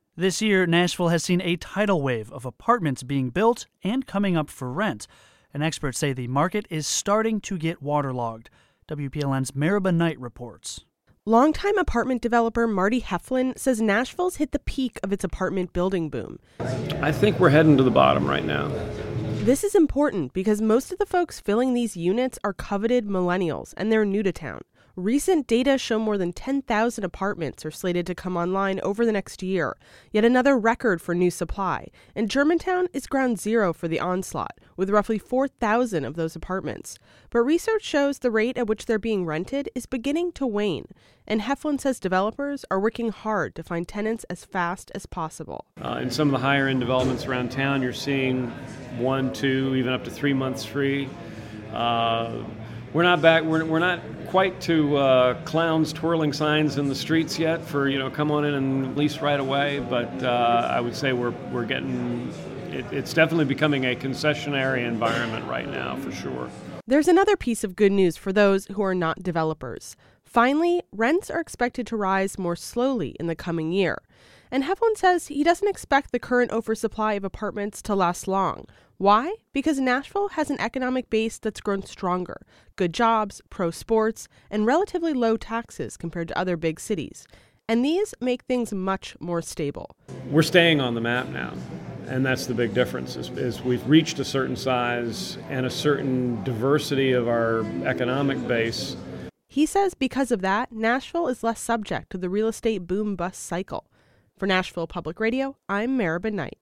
This year, Nashville has seen a tidal wave of apartments being built and coming up for rent. And experts say the market is starting to get waterlogged. WPLN's Maribel Knight reports. Longtime apartment developer Marty Heflin says Nashville's hit the peak of its apartment building boom. I think we're heading to the bottom right now. This is important because most of the folks filling these units are coveted millennials, and they're new to town. Recent data show more than 10,000 apartments are slated to come online over the next year, yet another record for new supply. And Germantown is ground zero for the onslaught, with roughly 4,000 of those apartments. But research shows the rate at which they're being rented is beginning to wane. And Heflin says developers are working hard to find tenants as fast as possible. In some of the higher end developments around town, you're seeing 1, 2, even up to 3 months free. We're not back. We're not quite to clowns twirling signs in the streets yet for come on in and lease right away. But I would say we're getting. It's definitely becoming a concessionary environment right now for sure. There's another piece of good news for those who are not developers. Finally, rents are expected to rise more slowly in the coming year. And Heflin says he doesn't expect the current oversupply of apartments to last long. Why? Because Nashville has an economic base that's grown stronger, good jobs, pro sports, and relatively low taxes compared to other big cities. And these make things much more stable. We're staying on the map now, and that's the big difference, is we've reached a certain size and a certain diversity of our economic base. He says because of that, Nashville is less subject to the real estate boom-bust cycle. For Nashville Public Radio, I'm Maribel Knight.